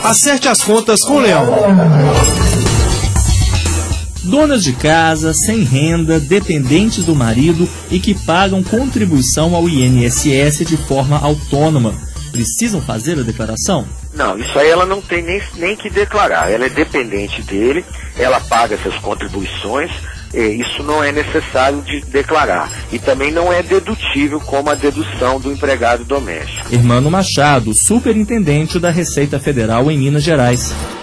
Acerte as contas com o Leão. Donas de casa, sem renda, dependentes do marido e que pagam contribuição ao INSS de forma autônoma. Precisam fazer a declaração? Não, isso aí ela não tem nem que declarar. Ela é dependente dele, ela paga essas contribuições, isso não é necessário de declarar. E também não é dedutível como a dedução do empregado doméstico. Hermano Machado, superintendente da Receita Federal em Minas Gerais.